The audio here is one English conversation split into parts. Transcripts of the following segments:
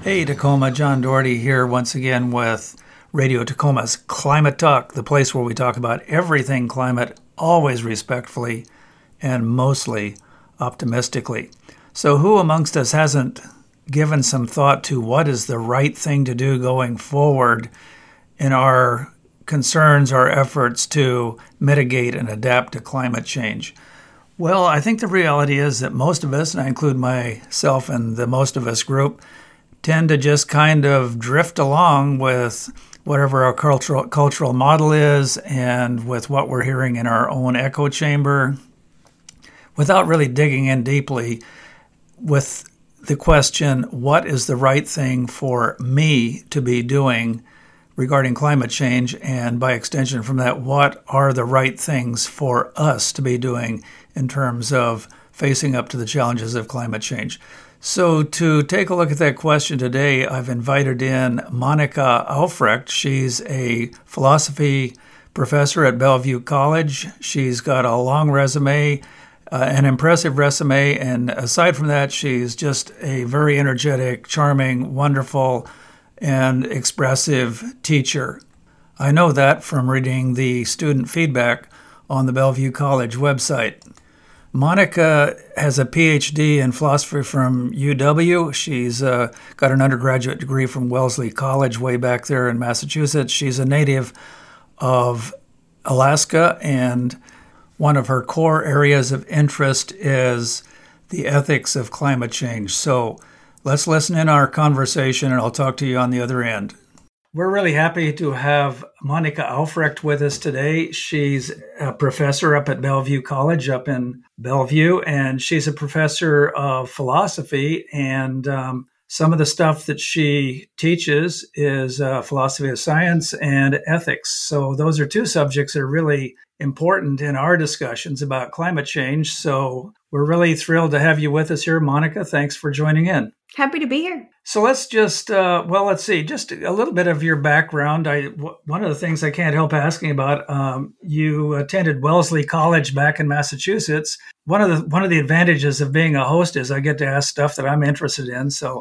Hey Tacoma, John Doherty here once again with Radio Tacoma's Climate Talk, the place where we talk about everything climate, always respectfully and mostly optimistically. So who amongst us hasn't given some thought to what is the right thing to do going forward in our concerns, our efforts to mitigate and adapt to climate change? Well, I think the reality is that most of us, and I include myself in the most of us group, tend to just kind of drift along with whatever our cultural model is and with what we're hearing in our own echo chamber without really digging in deeply with the question, what is the right thing for me to be doing regarding climate change? And by extension from that, what are the right things for us to be doing in terms of facing up to the challenges of climate change? So to take a look at that question today, I've invited in Monica Aufrecht. She's a philosophy professor at Bellevue College. She's got a long resume, an impressive resume, and aside from that, she's just a very energetic, charming, wonderful, and expressive teacher. I know that from reading the student feedback on the Bellevue College website. Monica has a PhD in philosophy from UW. She's got an undergraduate degree from Wellesley College way back there in Massachusetts. She's a native of Alaska, and one of her core areas of interest is the ethics of climate change. So let's listen in our conversation, and I'll talk to you on the other end. We're really happy to have Monica Aufrecht with us today. She's a professor up at Bellevue College up in Bellevue, and she's a professor of philosophy. And some of the stuff that she teaches is philosophy of science and ethics. So those are two subjects that are really important in our discussions about climate change. So we're really thrilled to have you with us here, Monica. Thanks for joining in. Happy to be here. So let's just, let's see, just a little bit of your background. One of the things I can't help asking about, you attended Wellesley College back in Massachusetts. One of the advantages of being a host is I get to ask stuff that I'm interested in. So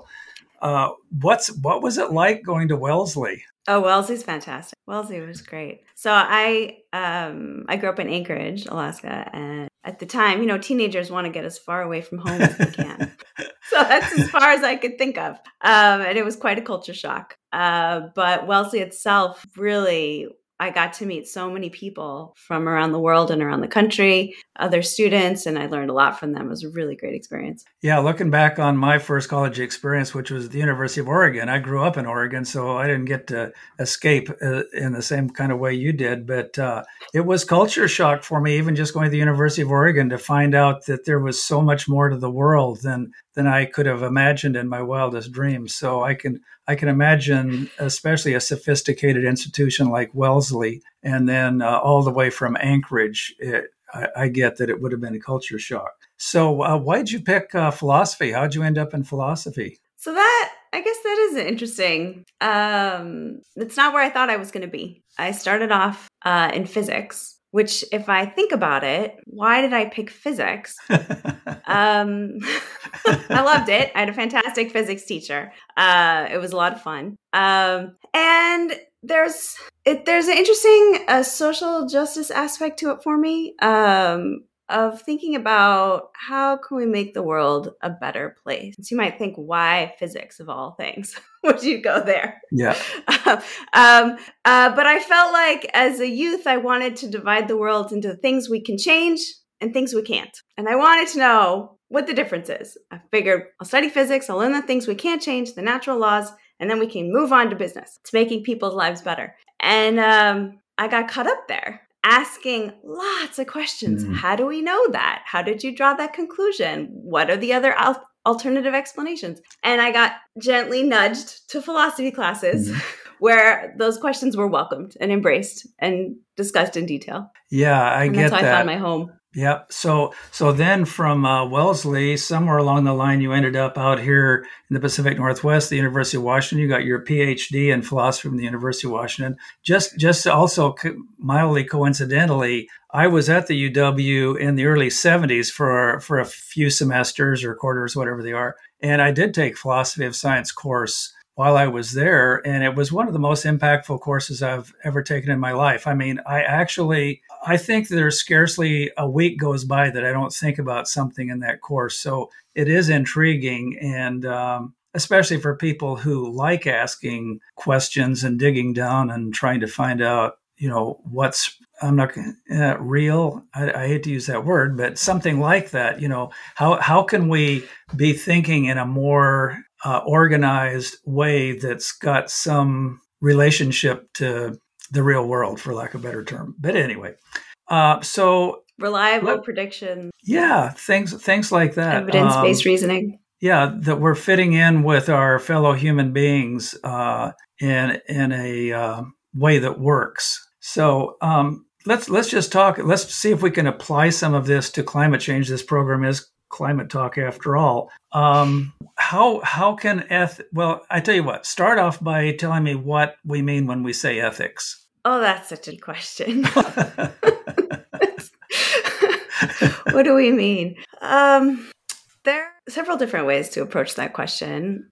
what was it like going to Wellesley? Oh, Wellesley's fantastic. Wellesley was great. So I grew up in Anchorage, Alaska, and at the time, teenagers want to get as far away from home as they can. So that's as far as I could think of. And it was quite a culture shock. But Wellesley itself, really, I got to meet so many people from around the world and around the country, other students, and I learned a lot from them. It was a really great experience. Yeah, looking back on my first college experience, which was the University of Oregon. I grew up in Oregon, so I didn't get to escape in the same kind of way you did. But it was culture shock for me, even just going to the University of Oregon, to find out that there was so much more to the world than I could have imagined in my wildest dreams. So I can imagine, especially a sophisticated institution like Wellesley, and then all the way from Anchorage, I get that it would have been a culture shock. So why did you pick philosophy? How'd you end up in philosophy? So I guess that is interesting. It's not where I thought I was going to be. I started off in physics, which if I think about it, why did I pick physics? I loved it. I had a fantastic physics teacher. It was a lot of fun. And there's an interesting social justice aspect to it for me, of thinking about how can we make the world a better place. So you might think, why physics of all things? Would you go there? Yeah. But I felt like as a youth, I wanted to divide the world into things we can change and things we can't. And I wanted to know what the difference is. I figured I'll study physics, I'll learn the things we can't change, the natural laws, and then we can move on to business, to making people's lives better. And I got caught up there, asking lots of questions. Mm-hmm. How do we know that? How did you draw that conclusion? What are the other alternative explanations? And I got gently nudged to philosophy classes, mm-hmm. where those questions were welcomed and embraced and discussed in detail. Yeah, I get that. That's how I found my home. Yep. So then from Wellesley, somewhere along the line, you ended up out here in the Pacific Northwest, the University of Washington. You got your PhD in philosophy from the University of Washington. Just also mildly coincidentally, I was at the UW in the early 70s for a few semesters or quarters, whatever they are. And I did take philosophy of science course while I was there. And it was one of the most impactful courses I've ever taken in my life. I mean, I think there's scarcely a week goes by that I don't think about something in that course. So it is intriguing. And, especially for people who like asking questions and digging down and trying to find out, what's I'm not real. I hate to use that word, but something like that. How can we be thinking in a more organized way that's got some relationship to the real world, for lack of a better term. But anyway, so reliable prediction. Yeah, things like that. Evidence-based reasoning. Yeah, that we're fitting in with our fellow human beings in a way that works. So let's just talk. Let's see if we can apply some of this to climate change. This program is Climate Talk, after all. How can well, I tell you what. Start off by telling me what we mean when we say ethics. Oh, that's such a question. What do we mean? There are several different ways to approach that question.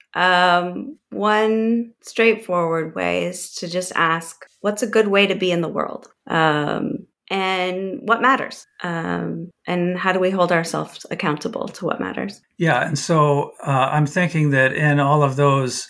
One straightforward way is to just ask, what's a good way to be in the world? And what matters? And how do we hold ourselves accountable to what matters? Yeah, and so I'm thinking that in all of those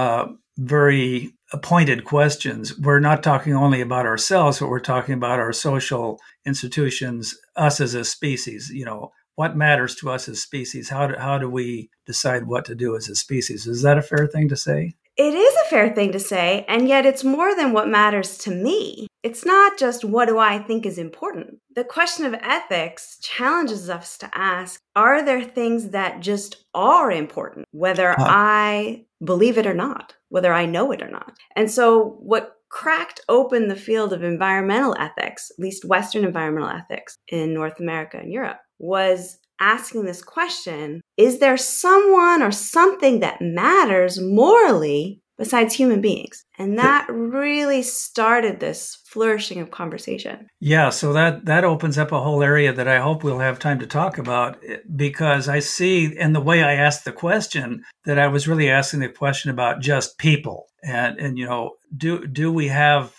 very pointed questions, we're not talking only about ourselves, but we're talking about our social institutions, us as a species. What matters to us as species? How do we decide what to do as a species? Is that a fair thing to say? It is a fair thing to say, and yet it's more than what matters to me. It's not just what do I think is important. The question of ethics challenges us to ask, are there things that just are important, whether I believe it or not, whether I know it or not? And so what cracked open the field of environmental ethics, at least Western environmental ethics in North America and Europe, was asking this question, is there someone or something that matters morally besides human beings? And that really started this flourishing of conversation. Yeah, so that opens up a whole area that I hope we'll have time to talk about, because I see in the way I asked the question that I was really asking the question about just people. And do we have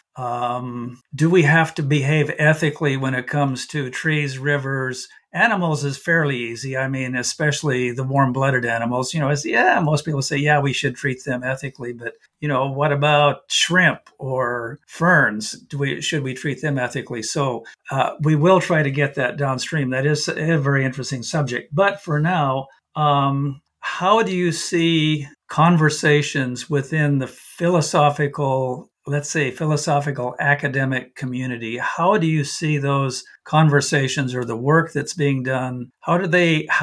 to behave ethically when it comes to trees, rivers? Animals is fairly easy. I mean, especially the warm-blooded animals. Most people say, yeah, we should treat them ethically. But what about shrimp or ferns? Should we treat them ethically? So we will try to get that downstream. That is a very interesting subject. But for now, how do you see conversations within the philosophical academic community? How do you see those conversations or the work that's being done? How can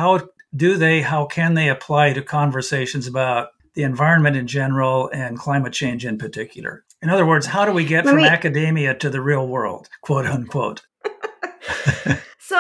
they apply to conversations about the environment in general and climate change in particular? In other words, how do we get from academia to the real world, quote unquote? So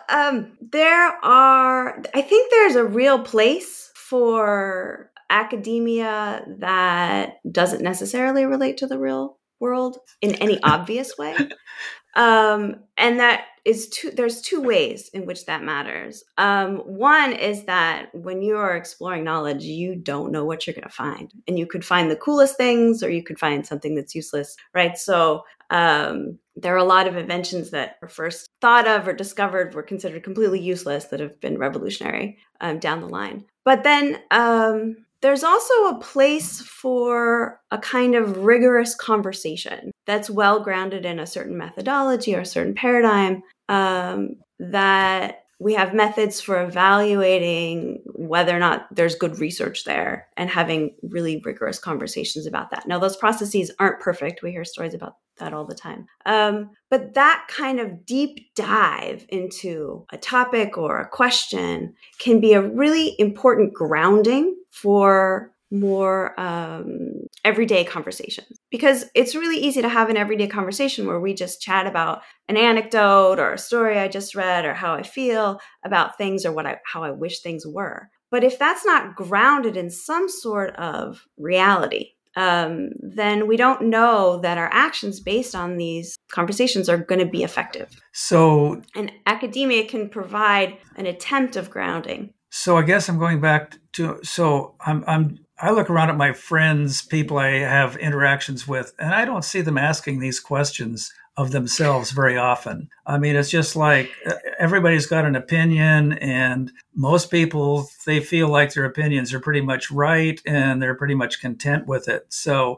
I think there's a real place for academia that doesn't necessarily relate to the real world in any obvious way. And that is there's two ways in which that matters. One is that when you are exploring knowledge, you don't know what you're going to find. And you could find the coolest things, or you could find something that's useless, right? So there are a lot of inventions that were first thought of or discovered were considered completely useless that have been revolutionary down the line. But then there's also a place for a kind of rigorous conversation that's well grounded in a certain methodology or a certain paradigm, that we have methods for evaluating whether or not there's good research there and having really rigorous conversations about that. Now, those processes aren't perfect. We hear stories about that all the time. But that kind of deep dive into a topic or a question can be a really important grounding for more everyday conversations, because it's really easy to have an everyday conversation where we just chat about an anecdote or a story I just read or how I feel about things or how I wish things were. But if that's not grounded in some sort of reality, then we don't know that our actions based on these conversations are going to be effective. And academia can provide an attempt of grounding. So I guess I'm going back to, I look around at my friends, people I have interactions with, and I don't see them asking these questions of themselves very often. I mean, it's just like everybody's got an opinion, and most people, they feel like their opinions are pretty much right and they're pretty much content with it. So,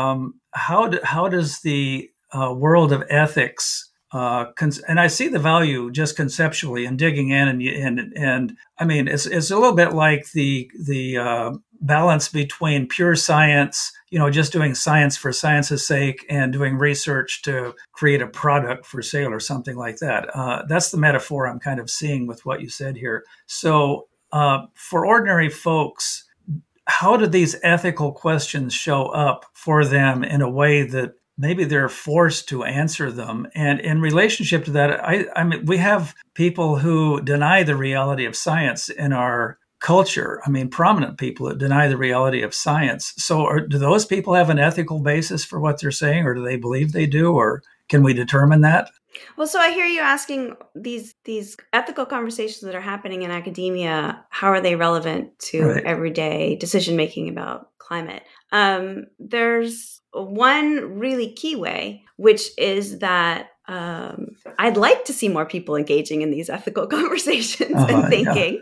how does the world of ethics and I see the value just conceptually in digging in, and I mean it's a little bit like the balance between pure science, just doing science for science's sake, and doing research to create a product for sale or something like that. That's the metaphor I'm kind of seeing with what you said here. So for ordinary folks, how do these ethical questions show up for them in a way that maybe they're forced to answer them? And in relationship to that, I mean, we have people who deny the reality of science in our culture. I mean, prominent people that deny the reality of science. So do those people have an ethical basis for what they're saying, or do they believe they do, or can we determine that? Well, so I hear you asking these ethical conversations that are happening in academia, how are they relevant to Right. everyday decision making about climate? There's one really key way, which is that I'd like to see more people engaging in these ethical conversations and thinking,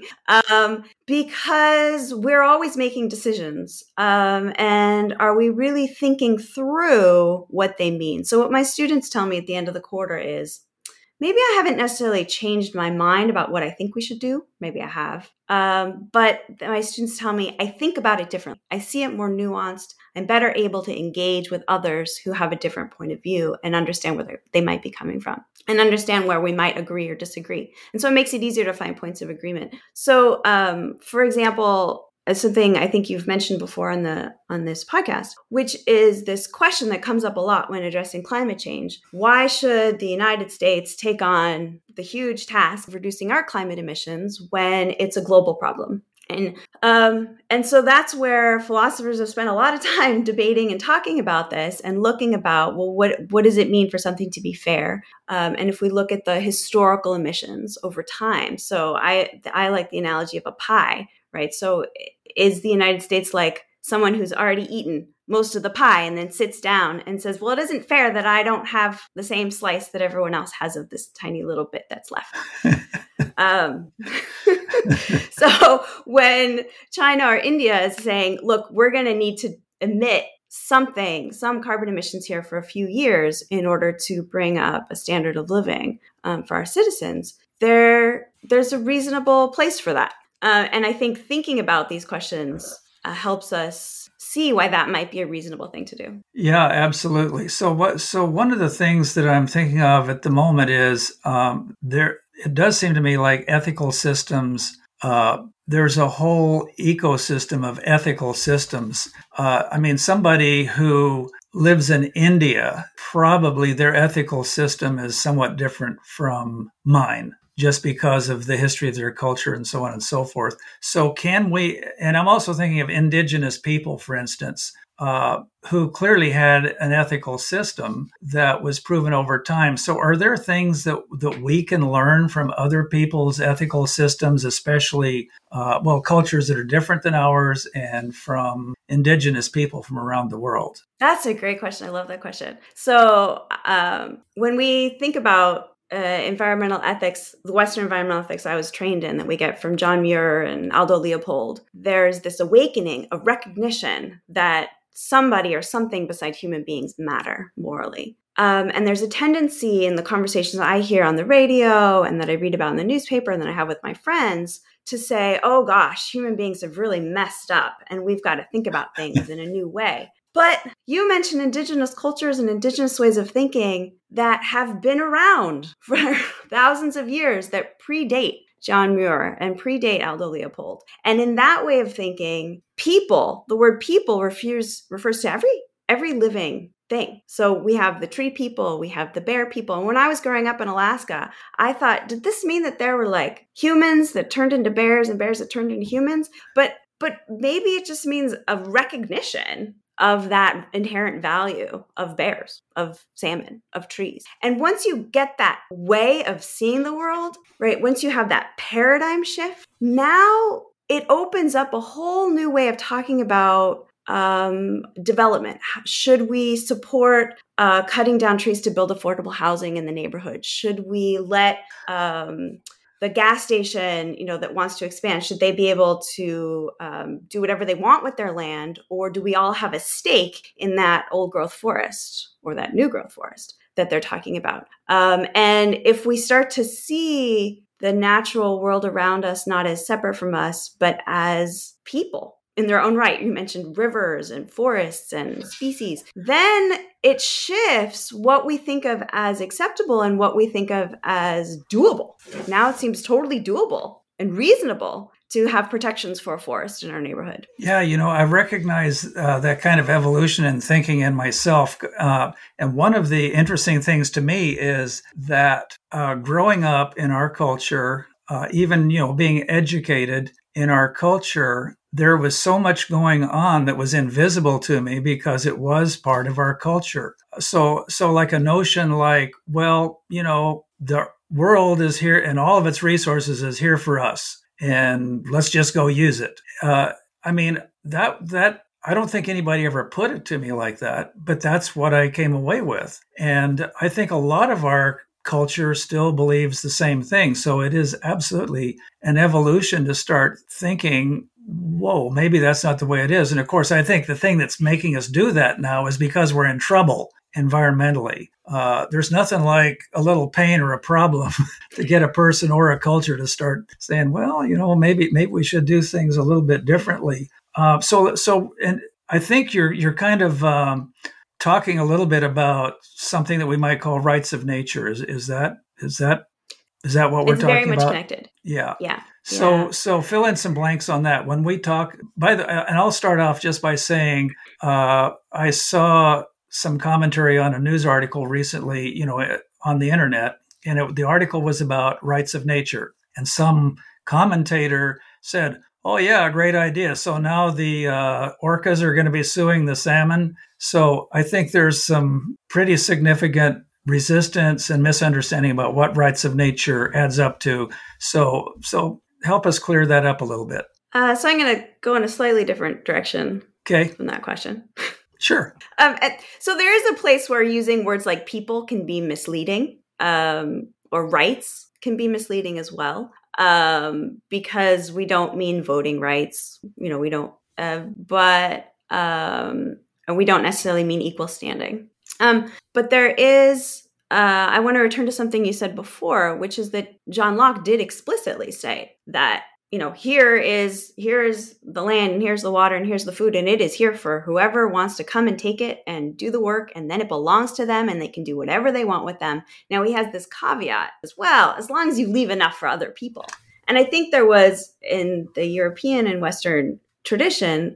because we're always making decisions. And are we really thinking through what they mean? So what my students tell me at the end of the quarter is, maybe I haven't necessarily changed my mind about what I think we should do. Maybe I have. But my students tell me I think about it differently. I see it more nuanced. I'm better able to engage with others who have a different point of view and understand where they might be coming from and understand where we might agree or disagree. And so it makes it easier to find points of agreement. So, for example, something I think you've mentioned before on this podcast, which is this question that comes up a lot when addressing climate change. Why should the United States take on the huge task of reducing our climate emissions when it's a global problem? And so that's where philosophers have spent a lot of time debating and talking about this and looking about, well, what does it mean for something to be fair? And if we look at the historical emissions over time, so I like the analogy of a pie, right? So is the United States like someone who's already eaten most of the pie and then sits down and says, well, it isn't fair that I don't have the same slice that everyone else has of this tiny little bit that's left. So when China or India is saying, look, we're going to need to emit some carbon emissions here for a few years in order to bring up a standard of living for our citizens, there's a reasonable place for that. And I think thinking about these questions helps us see why that might be a reasonable thing to do. Yeah, absolutely. So one of the things that I'm thinking of at the moment is it does seem to me like ethical systems, there's a whole ecosystem of ethical systems. I mean, somebody who lives in India, probably their ethical system is somewhat different from mine, just because of the history of their culture and so on and so forth. So can we, and I'm also thinking of indigenous people, for instance, who clearly had an ethical system that was proven over time. So are there things that we can learn from other people's ethical systems, especially, cultures that are different than ours, and from indigenous people from around the world? That's a great question. I love that question. So when we think about environmental ethics, the Western environmental ethics I was trained in that we get from John Muir and Aldo Leopold, there's this awakening of recognition that somebody or something beside human beings matter morally. And there's a tendency in the conversations I hear on the radio and that I read about in the newspaper and that I have with my friends to say, oh gosh, human beings have really messed up and we've got to think about things in a new way. But you mentioned indigenous cultures and indigenous ways of thinking that have been around for thousands of years that predate John Muir and predate Aldo Leopold. And in that way of thinking, people, the word people refers to every living thing. So we have the tree people, we have the bear people. And when I was growing up in Alaska, I thought, did this mean that there were like humans that turned into bears and bears that turned into humans? But maybe it just means a recognition of that inherent value of bears, of salmon, of trees. And once you get that way of seeing the world, right, once you have that paradigm shift, now it opens up a whole new way of talking about development. Should we support cutting down trees to build affordable housing in the neighborhood? Should we let the gas station, that wants to expand, should they be able to do whatever they want with their land? Or do we all have a stake in that old growth forest or that new growth forest that they're talking about? And if we start to see the natural world around us not as separate from us, but as people in their own right, you mentioned rivers and forests and species, then it shifts what we think of as acceptable and what we think of as doable. Now it seems totally doable and reasonable to have protections for a forest in our neighborhood. Yeah, I recognize that kind of evolution in thinking in myself. And one of the interesting things to me is that growing up in our culture, even, being educated in our culture, there was so much going on that was invisible to me because it was part of our culture. So like a notion like, well, the world is here and all of its resources is here for us, and let's just go use it. That I don't think anybody ever put it to me like that, but that's what I came away with. And I think a lot of our culture still believes the same thing. So it is absolutely an evolution to start thinking, whoa, maybe that's not the way it is. And of course, I think the thing that's making us do that now is because we're in trouble environmentally. There's nothing like a little pain or a problem to get a person or a culture to start saying, well, maybe we should do things a little bit differently. And I think you're kind of talking a little bit about something that we might call rights of nature. Is that what we're talking about? It's very much connected. Yeah. Yeah. So fill in some blanks on that. When we talk, and I'll start off just by saying, I saw some commentary on a news article recently, on the internet, and the article was about rights of nature. And some commentator said, oh yeah, great idea. So now the orcas are going to be suing the salmon. So I think there's some pretty significant resistance and misunderstanding about what rights of nature adds up to. So help us clear that up a little bit. So I'm going to go in a slightly different direction from that question. Sure. So there is a place where using words like people can be misleading, or rights can be misleading as well, because we don't mean voting rights. We don't, and we don't necessarily mean equal standing. But there is, I want to return to something you said before, which is that John Locke did explicitly say that, here is the land and here's the water and here's the food, and it is here for whoever wants to come and take it and do the work, and then it belongs to them and they can do whatever they want with them. Now he has this caveat as well, as long as you leave enough for other people. And I think there was in the European and Western tradition,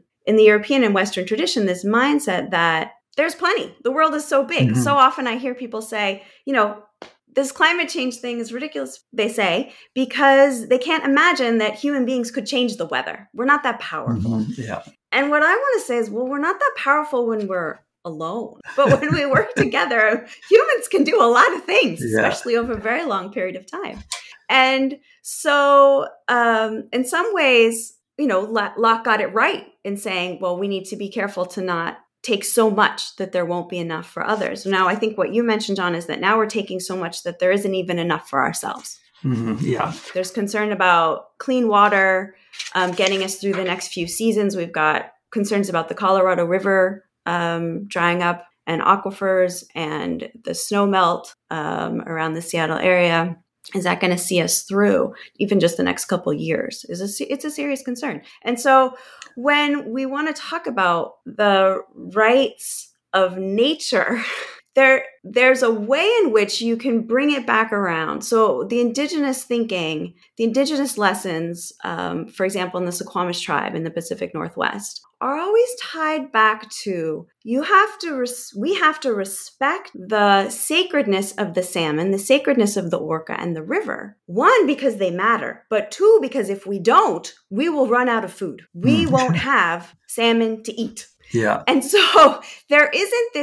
this mindset that there's plenty. The world is so big. Mm-hmm. So often I hear people say, this climate change thing is ridiculous, they say, because they can't imagine that human beings could change the weather. We're not that powerful. Mm-hmm. Yeah. And what I want to say is, well, we're not that powerful when we're alone. But when we work together, humans can do a lot of things, especially over a very long period of time. And so in some ways, Locke got it right in saying, well, we need to be careful to not take so much that there won't be enough for others. Now, I think what you mentioned, John, is that now we're taking so much that there isn't even enough for ourselves. Mm-hmm. Yeah. There's concern about clean water getting us through the next few seasons. We've got concerns about the Colorado River drying up and aquifers and the snow melt around the Seattle area. Is that going to see us through even just the next couple of years? It's a serious concern. And so when we want to talk about the rights of nature, there's a way in which you can bring it back around. So the indigenous thinking, the indigenous lessons, for example, in the Suquamish tribe in the Pacific Northwest, are always tied back to we have to respect the sacredness of the salmon, the sacredness of the orca and the river. One, because they matter, but two, because if we don't, we will run out of food. We won't have salmon to eat. Yeah. And so there isn't this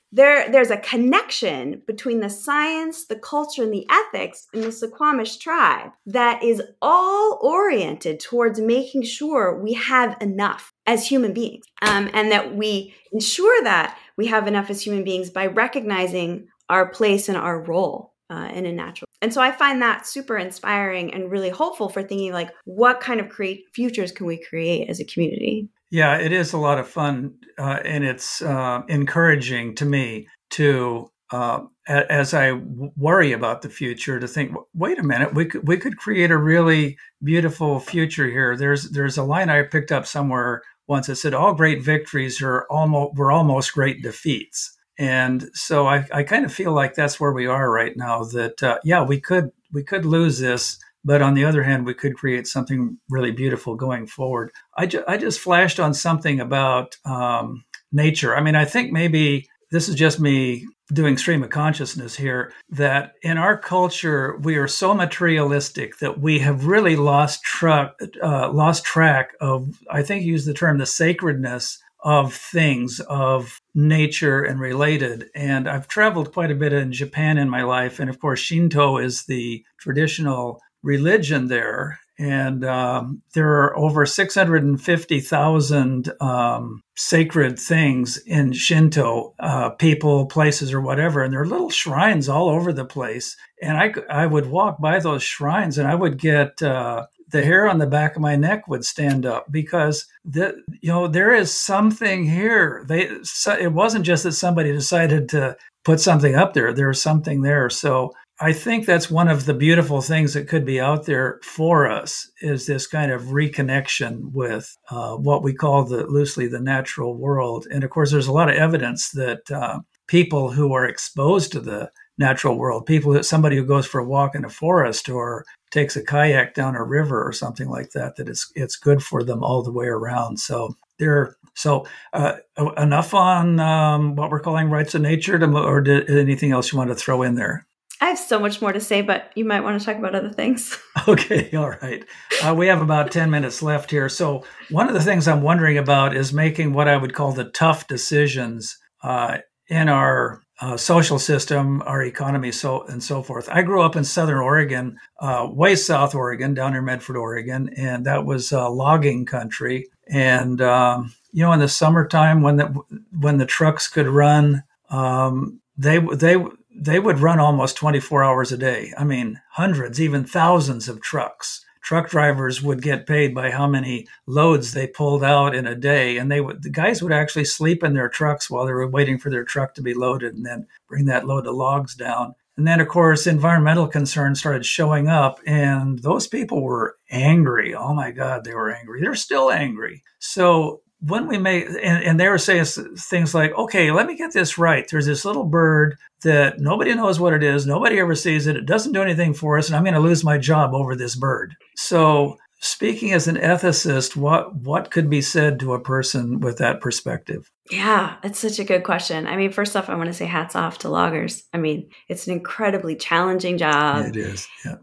there's a connection between the science, the culture, and the ethics in the Suquamish tribe that is all oriented towards making sure we have enough as human beings, and that we ensure that we have enough as human beings by recognizing our place and our role in a natural. And so I find that super inspiring and really hopeful for thinking like, what kind of futures can we create as a community? Yeah, it is a lot of fun, and it's encouraging to me to, as I worry about the future, to think, wait a minute, we could create a really beautiful future here. There's a line I picked up somewhere once that said, "All great victories were almost great defeats." And so I kind of feel like that's where we are right now. That yeah, we could lose this. But on the other hand, we could create something really beautiful going forward. I just flashed on something about nature. I mean, I think maybe this is just me doing stream of consciousness here, that in our culture, we are so materialistic that we have really lost track of, I think you used the term, the sacredness of things, of nature and related. And I've traveled quite a bit in Japan in my life. And of course, Shinto is the traditional religion there, and there are over 650,000 sacred things in Shinto, people, places, or whatever, and there are little shrines all over the place. And I would walk by those shrines, and I would get the hair on the back of my neck would stand up, because there is something here. It wasn't just that somebody decided to put something up there. There's something there. So I think that's one of the beautiful things that could be out there for us, is this kind of reconnection with what we call loosely the natural world. And of course, there's a lot of evidence that people who are exposed to the natural world, somebody who goes for a walk in a forest or takes a kayak down a river or something like that, that it's good for them all the way around. So enough on what we're calling rights of nature, or anything else you want to throw in there? I have so much more to say, but you might want to talk about other things. Okay, all right. We have about 10 minutes left here. So one of the things I'm wondering about is making what I would call the tough decisions in our social system, our economy, and so forth. I grew up in Southern Oregon, way South Oregon, down near Medford, Oregon, and that was logging country. And in the summertime, when the trucks could run, they would run almost 24 hours a day. I mean, hundreds, even thousands of trucks. Truck drivers would get paid by how many loads they pulled out in a day. And the guys would actually sleep in their trucks while they were waiting for their truck to be loaded, and then bring that load of logs down. And then, of course, environmental concerns started showing up, and those people were angry. Oh my God, they were angry. They're still angry. So when we made, and they were saying things like, okay, let me get this right. There's this little bird that nobody knows what it is. Nobody ever sees it. It doesn't do anything for us. And I'm going to lose my job over this bird. So speaking as an ethicist, what could be said to a person with that perspective? Yeah, that's such a good question. I mean, first off, I want to say hats off to loggers. I mean, it's an incredibly challenging job. It is. Yeah.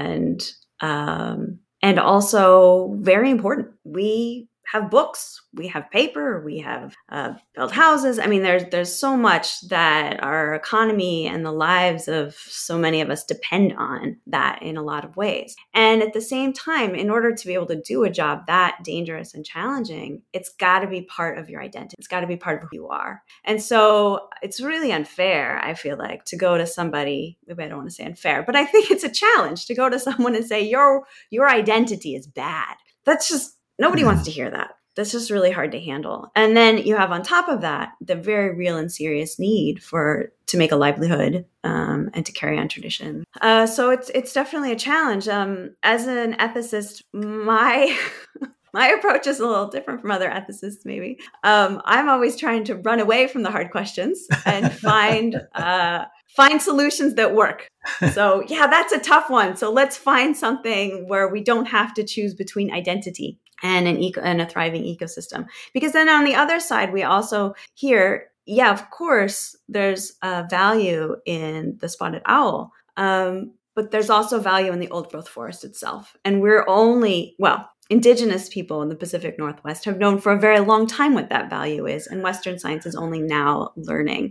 And also very important. We have books, we have paper, we have built houses. I mean, there's so much that our economy and the lives of so many of us depend on that in a lot of ways. And at the same time, in order to be able to do a job that dangerous and challenging, it's got to be part of your identity. It's got to be part of who you are. And so it's really unfair, I feel like, to go to somebody, maybe I don't want to say unfair, but I think it's a challenge to go to someone and say, your identity is bad. That's just, nobody wants to hear that. That's just really hard to handle. And then you have on top of that, the very real and serious need to make a livelihood and to carry on tradition. So it's definitely a challenge. As an ethicist, my approach is a little different from other ethicists, maybe. I'm always trying to run away from the hard questions and find solutions that work. So yeah, that's a tough one. So let's find something where we don't have to choose between identity and a thriving ecosystem. Because then on the other side, we also hear, yeah, of course, there's value in the spotted owl. But there's also value in the old growth forest itself. And we're only, well, indigenous people in the Pacific Northwest have known for a very long time what that value is. And Western science is only now learning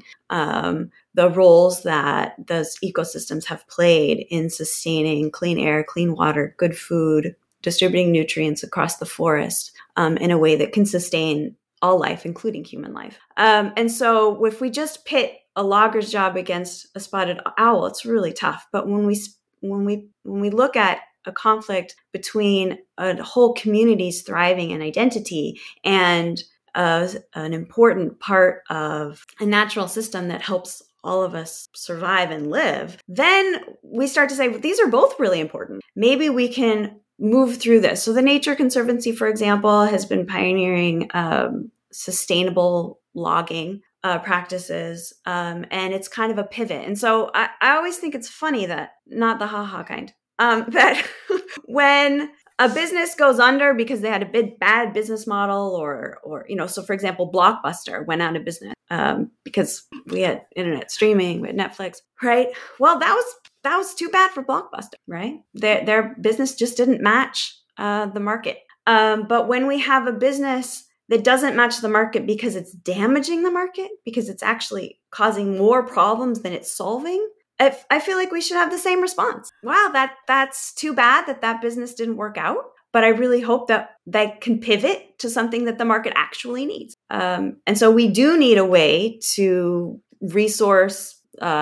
the roles that those ecosystems have played in sustaining clean air, clean water, good food, distributing nutrients across the forest in a way that can sustain all life, including human life. And so if we just pit a logger's job against a spotted owl, it's really tough. But when we look at a conflict between a whole community's thriving and identity and an important part of a natural system that helps all of us survive and live, then we start to say, well, these are both really important. Maybe we can move through this. So the Nature Conservancy, for example, has been pioneering sustainable logging practices, and it's kind of a pivot. And so I always think it's funny that, not the ha-ha kind, that when a business goes under because they had a bad business model or so for example, Blockbuster went out of business because we had internet streaming, we had Netflix, right? Well, that was too bad for Blockbuster, right? Their business just didn't match the market. But when we have a business that doesn't match the market because it's damaging the market, because it's actually causing more problems than it's solving, I feel like we should have the same response. Wow, that's too bad that business didn't work out, but I really hope that they can pivot to something that the market actually needs. And so we do need a way to resource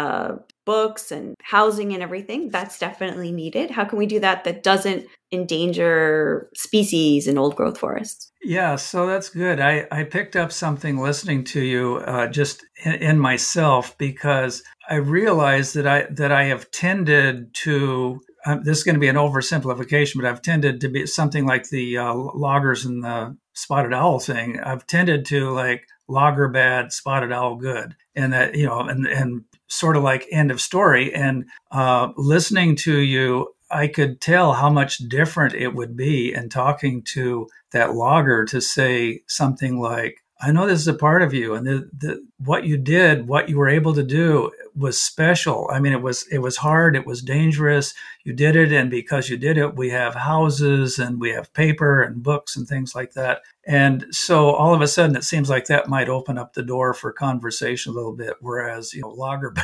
books and housing and everything. That's definitely needed. How can we do that doesn't endanger species in old growth forests? Yeah, so that's good. I picked up something listening to you just in myself, because I realized that I have tended to, this is going to be an oversimplification, but I've tended to be something like the loggers and the spotted owl thing. I've tended to like logger bad, spotted owl good. And that, and sort of like end of story. And listening to you, I could tell how much different it would be in talking to that logger to say something like, I know this is a part of you, and what you did, what you were able to do was special. I mean, it was hard, it was dangerous. You did it, and because you did it, we have houses and we have paper and books and things like that. And so all of a sudden, it seems like that might open up the door for conversation a little bit. Whereas, logger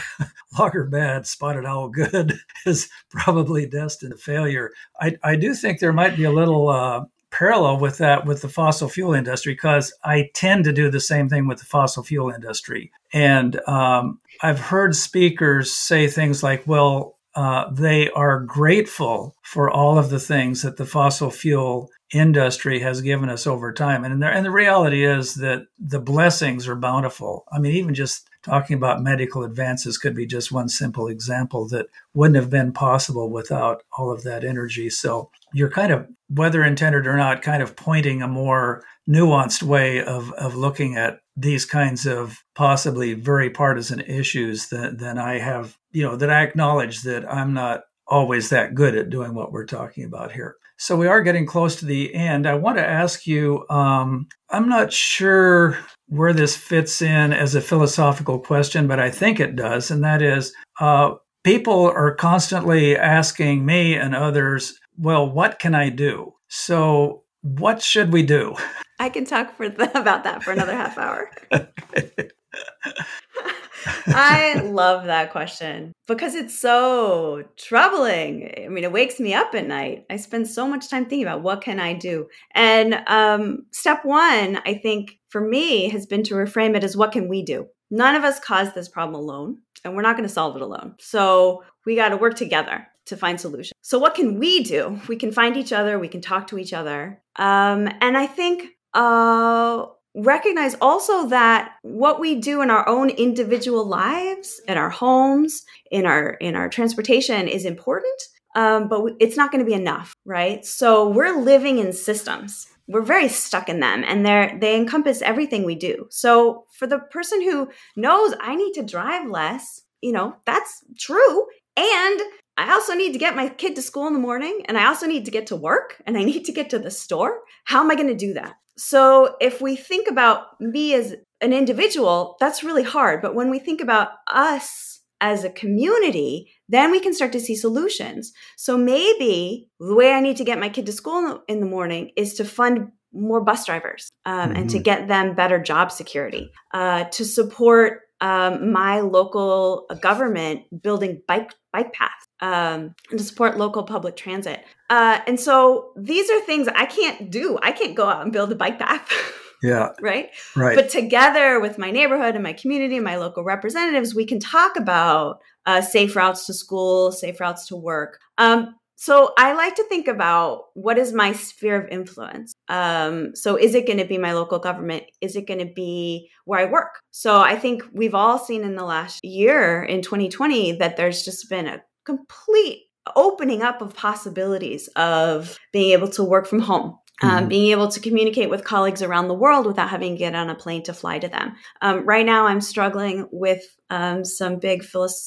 bad, spotted owl good is probably destined to failure. I do think there might be a little parallel with that with the fossil fuel industry, because I tend to do the same thing with the fossil fuel industry. And I've heard speakers say things like, well, they are grateful for all of the things that the fossil fuel industry has given us over time. And the reality is that the blessings are bountiful. I mean, even just talking about medical advances could be just one simple example that wouldn't have been possible without all of that energy. So you're kind of, whether intended or not, kind of pointing a more nuanced way of looking at these kinds of possibly very partisan issues than I have, that I acknowledge that I'm not always that good at doing what we're talking about here. So we are getting close to the end. I want to ask you, I'm not sure where this fits in as a philosophical question, but I think it does. And that is, people are constantly asking me and others, well, what can I do? So what should we do? I can talk about that for another half hour. Okay. I love that question because it's so troubling. I mean, it wakes me up at night. I spend so much time thinking about what can I do? And step one, I think for me, has been to reframe it as what can we do? None of us caused this problem alone, and we're not going to solve it alone. So we got to work together to find solutions. So what can we do? We can find each other. We can talk to each other. And I think recognize also that what we do in our own individual lives, in our homes, in our transportation is important, but it's not going to be enough, right? So we're living in systems. We're very stuck in them, and they encompass everything we do. So for the person who knows I need to drive less, that's true. And I also need to get my kid to school in the morning, and I also need to get to work, and I need to get to the store. How am I going to do that? So if we think about me as an individual, that's really hard. But when we think about us as a community, then we can start to see solutions. So maybe the way I need to get my kid to school in the morning is to fund more bus drivers and to get them better job security, to support my local government building bike paths, and to support local public transit. And so these are things I can't do. I can't go out and build a bike path. Yeah. Right. Right. But together with my neighborhood and my community and my local representatives, we can talk about safe routes to school, safe routes to work. So I like to think about what is my sphere of influence. So is it going to be my local government? Is it going to be where I work? So I think we've all seen in the last year in 2020 that there's just been a complete opening up of possibilities of being able to work from home. Being able to communicate with colleagues around the world without having to get on a plane to fly to them. Right now, I'm struggling with some big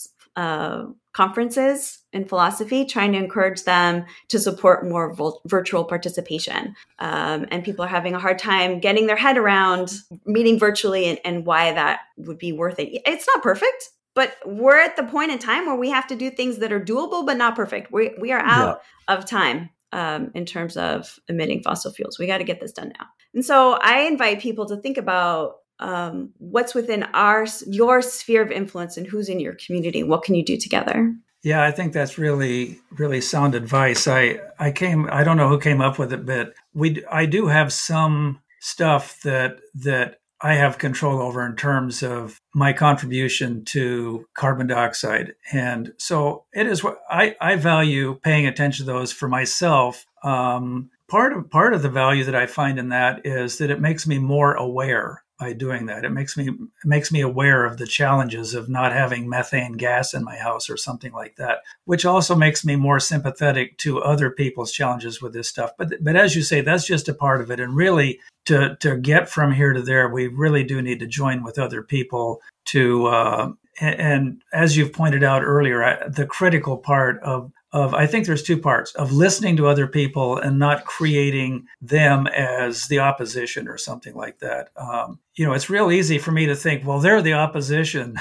conferences in philosophy, trying to encourage them to support more virtual participation. And people are having a hard time getting their head around meeting virtually and why that would be worth it. It's not perfect, but we're at the point in time where we have to do things that are doable, but not perfect. We are out of time. In terms of emitting fossil fuels. We got to get this done now. And so I invite people to think about what's within your sphere of influence and who's in your community. What can you do together? Yeah, I think that's really, really sound advice. I don't know who came up with it, but I do have some stuff that I have control over in terms of my contribution to carbon dioxide. And so it is what I value paying attention to those for myself. Part of the value that I find in that is that it makes me more aware by doing that. It makes me aware of the challenges of not having methane gas in my house or something like that, which also makes me more sympathetic to other people's challenges with this stuff. But as you say, that's just a part of it. And really, to get from here to there, we really do need to join with other people to, and as you've pointed out earlier, the critical part of I think there's two parts of listening to other people and not creating them as the opposition or something like that. It's real easy for me to think, well, they're the opposition,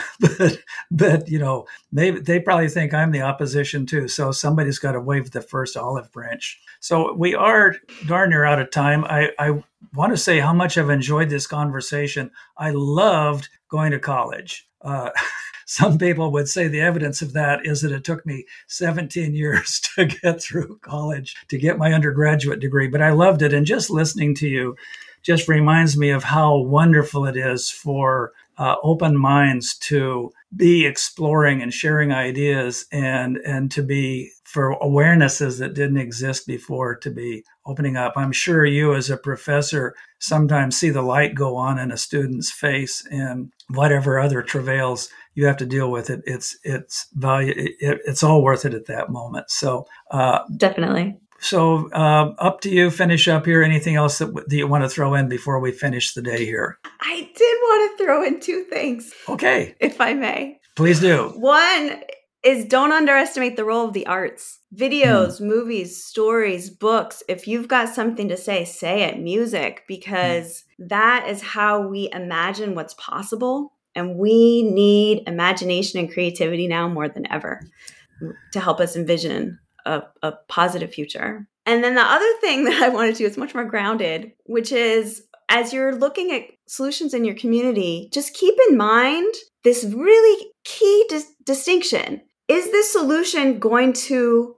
but maybe they probably think I'm the opposition too. So somebody's got to wave the first olive branch. So we are darn near out of time. I want to say how much I've enjoyed this conversation. I loved going to college. Some people would say the evidence of that is that it took me 17 years to get through college to get my undergraduate degree, but I loved it. And just listening to you just reminds me of how wonderful it is for open minds to be exploring and sharing ideas and to be for awarenesses that didn't exist before to be opening up. I'm sure you as a professor sometimes see the light go on in a student's face and whatever other travails you have to deal with it. It's value. It's all worth it at that moment. So definitely. So up to you. Finish up here. Anything else that you want to throw in before we finish the day here? I did want to throw in two things. Okay. If I may. Please do. One is don't underestimate the role of the arts. Videos, movies, stories, books. If you've got something to say it. Music, because that is how we imagine what's possible. And we need imagination and creativity now more than ever to help us envision a positive future. And then the other thing that I wanted to do is much more grounded, which is as you're looking at solutions in your community, just keep in mind this really key distinction. Is this solution going to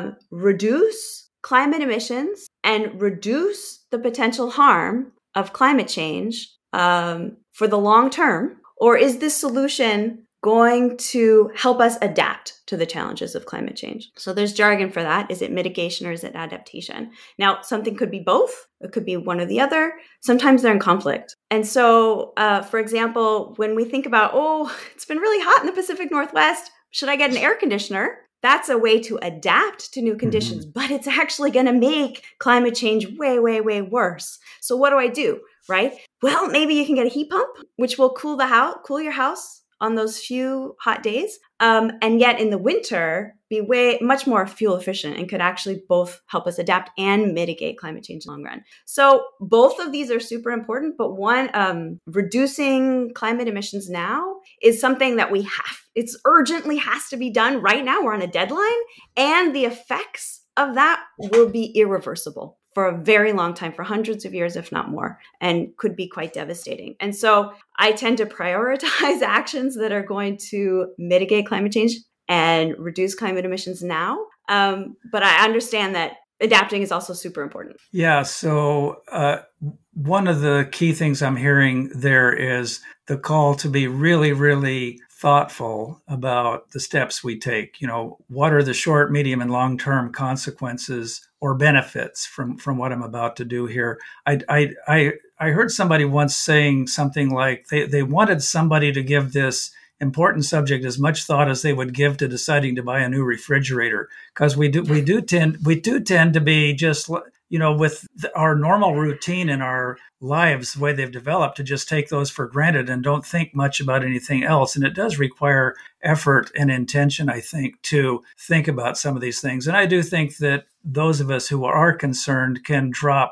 reduce climate emissions and reduce the potential harm of climate change for the long term? Or is this solution going to help us adapt to the challenges of climate change? So there's jargon for that. Is it mitigation or is it adaptation? Now, something could be both. It could be one or the other. Sometimes they're in conflict. And so, for example, when we think about, it's been really hot in the Pacific Northwest, should I get an air conditioner? That's a way to adapt to new conditions, but it's actually going to make climate change way, way, way worse. So what do I do, right? Well, maybe you can get a heat pump, which will cool your house on those few hot days, and yet in the winter be much more fuel efficient and could actually both help us adapt and mitigate climate change in the long run. So both of these are super important, but one, reducing climate emissions now is something that it's urgently has to be done right now. We're on a deadline, and the effects of that will be irreversible for a very long time, for hundreds of years, if not more, and could be quite devastating. And so I tend to prioritize actions that are going to mitigate climate change and reduce climate emissions now. But I understand that adapting is also super important. Yeah. So one of the key things I'm hearing there is the call to be really, really thoughtful about the steps we take. What are the short, medium, and long-term consequences or benefits from what I'm about to do here? I heard somebody once saying something like they wanted somebody to give this important subject as much thought as they would give to deciding to buy a new refrigerator, because we do tend to be just, with our normal routine in our lives, the way they've developed, to just take those for granted and don't think much about anything else. And it does require effort and intention, I think, to think about some of these things. And I do think that those of us who are concerned can drop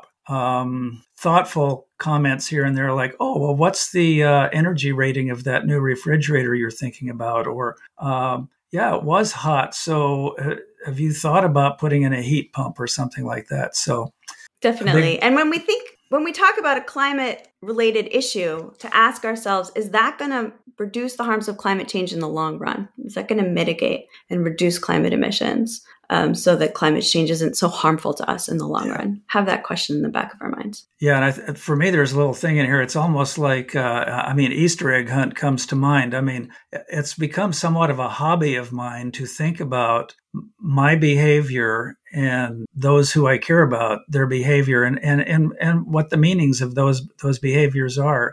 thoughtful comments here and there, like, oh, well, what's the energy rating of that new refrigerator you're thinking about? Or, yeah, it was hot. So have you thought about putting in a heat pump or something like that? So definitely. And when we talk about a climate related issue, to ask ourselves, is that going to reduce the harms of climate change in the long run? Is that going to mitigate and reduce climate emissions so that climate change isn't so harmful to us in the long run? Have that question in the back of our minds. Yeah. And for me, there's a little thing in here. It's almost like, Easter egg hunt comes to mind. It's become somewhat of a hobby of mine to think about my behavior and those who I care about, their behavior, and what the meanings of those behaviors are.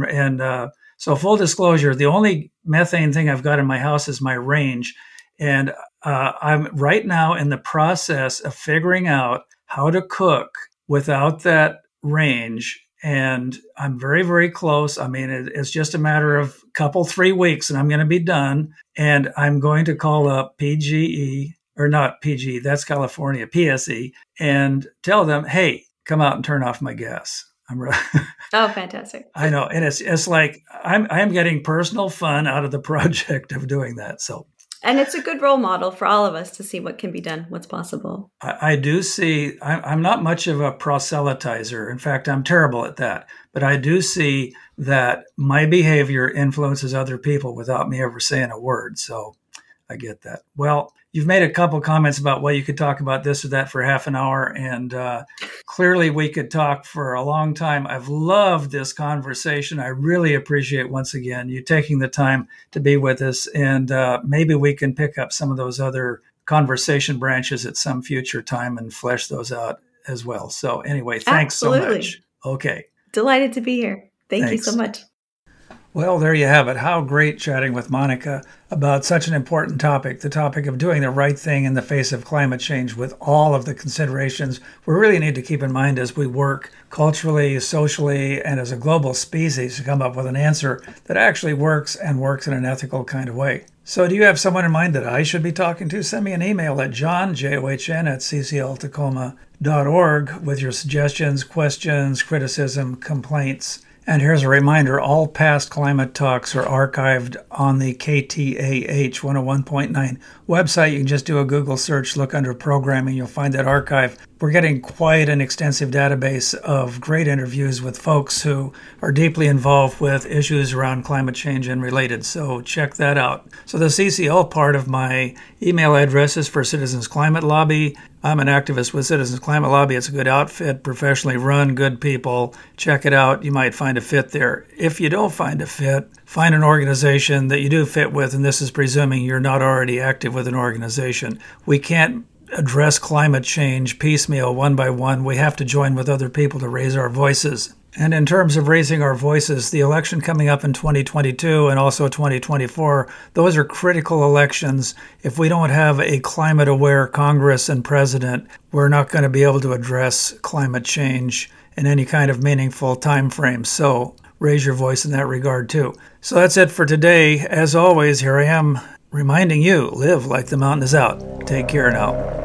So full disclosure, the only methane thing I've got in my house is my range. And I'm right now in the process of figuring out how to cook without that range. And I'm very, very close. It's just a matter of 3 weeks and I'm going to be done. And I'm going to call up PGE, or not PGE, that's California, PSE, and tell them, hey, come out and turn off my gas. Oh, fantastic. I know. And it's like, I'm getting personal fun out of the project of doing that. So, and it's a good role model for all of us to see what can be done, what's possible. I do see, I'm not much of a proselytizer. In fact, I'm terrible at that. But I do see that my behavior influences other people without me ever saying a word. So I get that. Well, you've made a couple comments about, well, you could talk about this or that for half an hour. And clearly we could talk for a long time. I've loved this conversation. I really appreciate, once again, you taking the time to be with us. And maybe we can pick up some of those other conversation branches at some future time and flesh those out as well. So anyway, thanks so much. Okay. Delighted to be here. Thanks you so much. Well, there you have it. How great chatting with Monica about such an important topic, the topic of doing the right thing in the face of climate change, with all of the considerations we really need to keep in mind as we work culturally, socially, and as a global species to come up with an answer that actually works and works in an ethical kind of way. So do you have someone in mind that I should be talking to? Send me an email at john@ccltacoma.org with your suggestions, questions, criticism, complaints. And here's a reminder, all past climate talks are archived on the KTAH 101.9 website. You can just do a Google search, look under programming, you'll find that archive. We're getting quite an extensive database of great interviews with folks who are deeply involved with issues around climate change and related. So check that out. So the CCL part of my email address is for Citizens Climate Lobby. I'm an activist with Citizens Climate Lobby. It's a good outfit, professionally run, good people. Check it out. You might find a fit there. If you don't find a fit, find an organization that you do fit with, and this is presuming you're not already active with an organization. We can't address climate change piecemeal, one by one. We have to join with other people to raise our voices. And in terms of raising our voices, the election coming up in 2022 and also 2024, those are critical elections. If we don't have a climate-aware Congress and president, we're not going to be able to address climate change in any kind of meaningful time frame. So raise your voice in that regard too. So that's it for today. As always, here I am reminding you, live like the mountain is out. Take care now.